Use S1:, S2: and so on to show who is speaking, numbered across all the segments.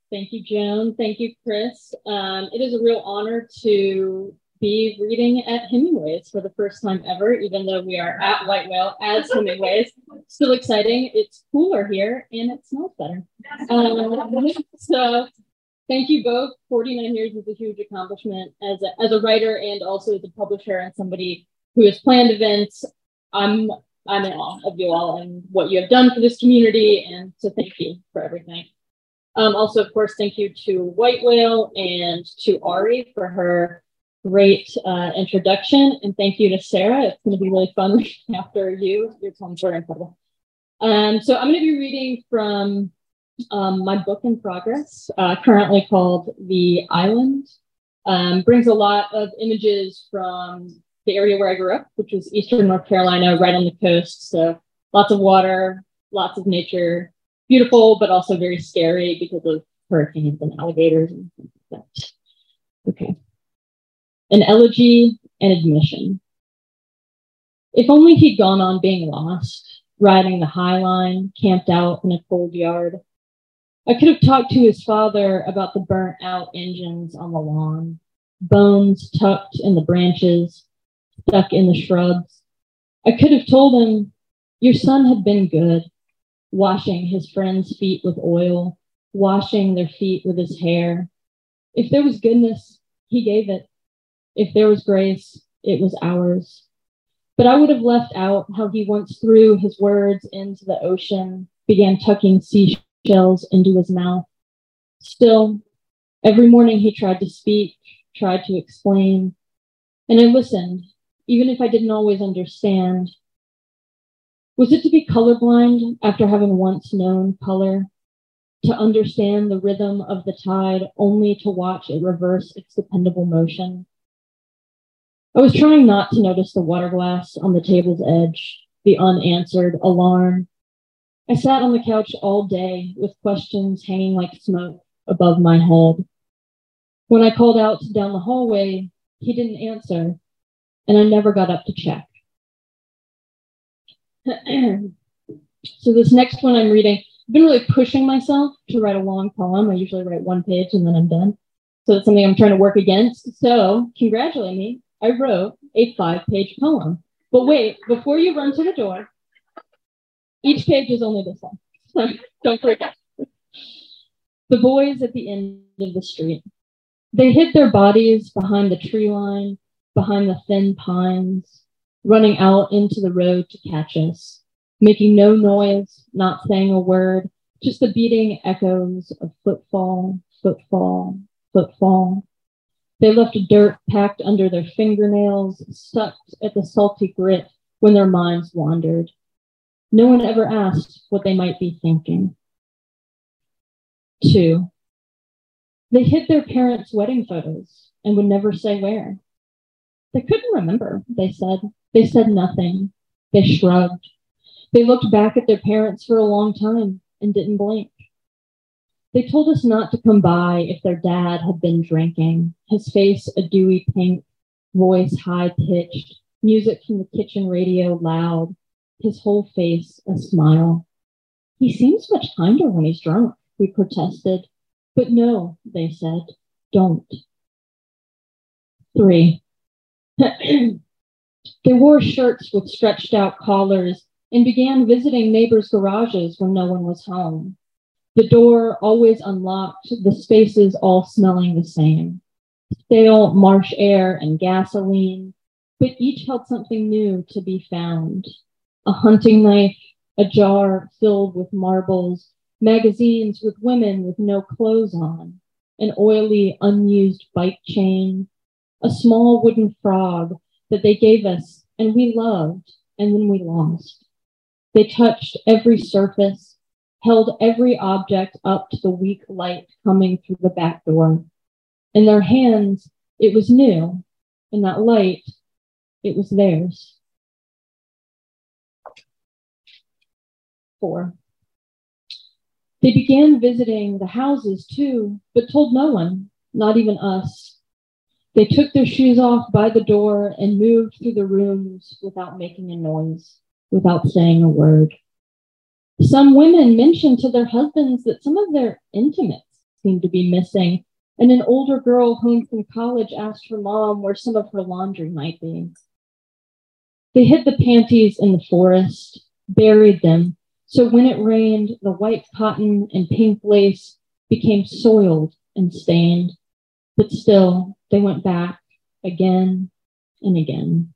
S1: Thank you, Joan. Thank you, Chris. It is a real honor to be reading at Hemingway's for the first time ever, even though we are at White Whale as Hemingway's. Still exciting. It's cooler here and it smells better. So thank you both. 49 years is a huge accomplishment as a writer and also as a publisher and somebody who has planned events. I'm in awe of you all and what you have done for this community, and so thank you for everything. Also, of course, thank you to White Whale and to Ari for her great introduction. And thank you to Sarah. It's going to be really fun after you. Your poems were incredible. So I'm going to be reading from my book in progress, currently called The Island. Brings a lot of images from the area where I grew up, which was Eastern North Carolina, right on the coast. So lots of water, lots of nature. Beautiful, but also very scary because of hurricanes and alligators and things like that. Okay. An elegy and admission. If only he'd gone on being lost, riding the High Line, camped out in a cold yard. I could have talked to his father about the burnt out engines on the lawn, bones tucked in the branches, stuck in the shrubs. I could have told him, your son had been good. Washing his friends' feet with oil, washing their feet with his hair. If there was goodness, he gave it. If there was grace, it was ours. But I would have left out how he once threw his words into the ocean, began tucking seashells into his mouth. Still, every morning he tried to speak, tried to explain, and I listened, even if I didn't always understand. Was it to be colorblind after having once known color? To understand the rhythm of the tide only to watch it reverse its dependable motion? I was trying not to notice the water glass on the table's edge, the unanswered alarm. I sat on the couch all day with questions hanging like smoke above my head. When I called out down the hallway, he didn't answer, and I never got up to check. So this next one I'm reading, I've been really pushing myself to write a long poem. I usually write one page and then I'm done. So it's something I'm trying to work against. So congratulate me. I wrote a 5-page poem. But wait, before you run to the door, each page is only this long. So don't forget. The boys at the end of the street. They hid their bodies behind the tree line, behind the thin pines, running out into the road to catch us, making no noise, not saying a word, just the beating echoes of footfall, footfall, footfall. They left dirt packed under their fingernails, sucked at the salty grit when their minds wandered. No one ever asked what they might be thinking. 2. They hid their parents' wedding photos and would never say where. They couldn't remember, they said. They said nothing. They shrugged. They looked back at their parents for a long time and didn't blink. They told us not to come by if their dad had been drinking, his face a dewy pink, voice high-pitched, music from the kitchen radio loud, his whole face a smile. He seems much kinder when he's drunk, we protested. But no, they said, don't. 3. They wore shirts with stretched out collars and began visiting neighbors' garages when no one was home. The door always unlocked, the spaces all smelling the same. Stale marsh air and gasoline, but each held something new to be found. A hunting knife, a jar filled with marbles, magazines with women with no clothes on, an oily, unused bike chain, a small wooden frog that they gave us and we loved and then we lost. They touched every surface, held every object up to the weak light coming through the back door. In their hands, it was new. In that light, it was theirs. 4. They began visiting the houses too, but told no one, not even us. They took their shoes off by the door and moved through the rooms without making a noise, without saying a word. Some women mentioned to their husbands that some of their intimates seemed to be missing, and an older girl home from college asked her mom where some of her laundry might be. They hid the panties in the forest, buried them, so when it rained, the white cotton and pink lace became soiled and stained, but still they went back again and again.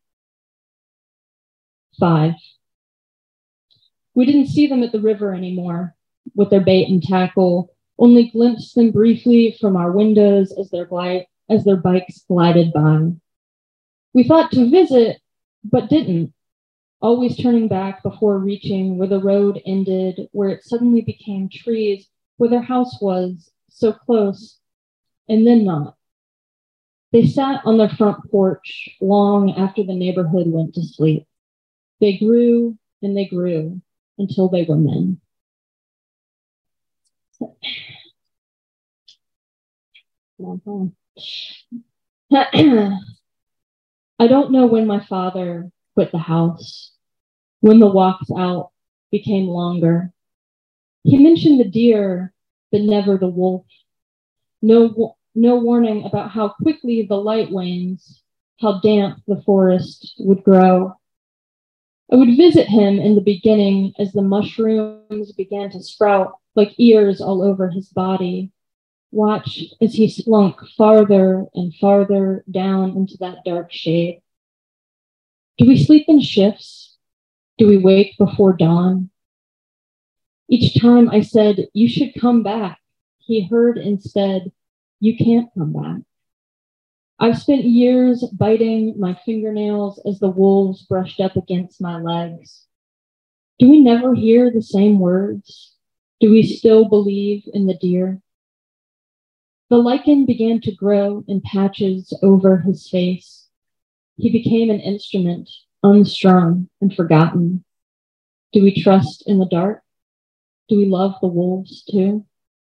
S1: 5. We didn't see them at the river anymore with their bait and tackle, only glimpsed them briefly from our windows as their bikes glided by. We thought to visit, but didn't, always turning back before reaching where the road ended, where it suddenly became trees, where their house was, so close, and then not. They sat on their front porch long after the neighborhood went to sleep. They grew and they grew until they were men. I don't know when my father quit the house, when the walks out became longer. He mentioned the deer, but never the wolf. No warning about how quickly the light wanes, how damp the forest would grow. I would visit him in the beginning as the mushrooms began to sprout like ears all over his body. Watch as he slunk farther and farther down into that dark shade. Do we sleep in shifts? Do we wake before dawn? Each time I said, "You should come back," he heard instead, "You can't come back." I've spent years biting my fingernails as the wolves brushed up against my legs. Do we never hear the same words? Do we still believe in the deer? The lichen began to grow in patches over his face. He became an instrument, unstrung and forgotten. Do we trust in the dark? Do we love the wolves too?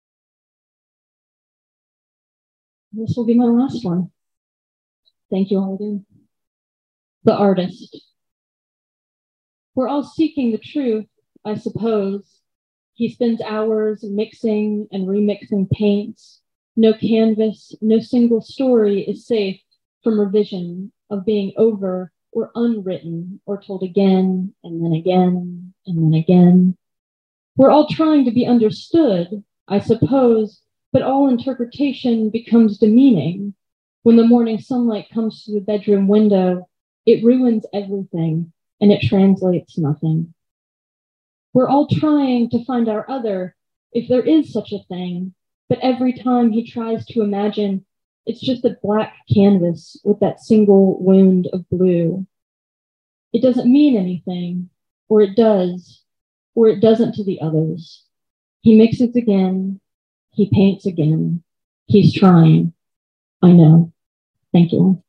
S1: This will be my last one. Thank you all again. The artist. We're all seeking the truth, I suppose. He spends hours mixing and remixing paints. No canvas, no single story is safe from revision, of being over or unwritten or told again and then again and then again. We're all trying to be understood, I suppose, but all interpretation becomes demeaning. When the morning sunlight comes through the bedroom window, it ruins everything and it translates nothing. We're all trying to find our other, if there is such a thing, but every time he tries to imagine, it's just a black canvas with that single wound of blue. It doesn't mean anything, or it does, or it doesn't to the others. He mixes again, he paints again. He's trying. I know. Thank you.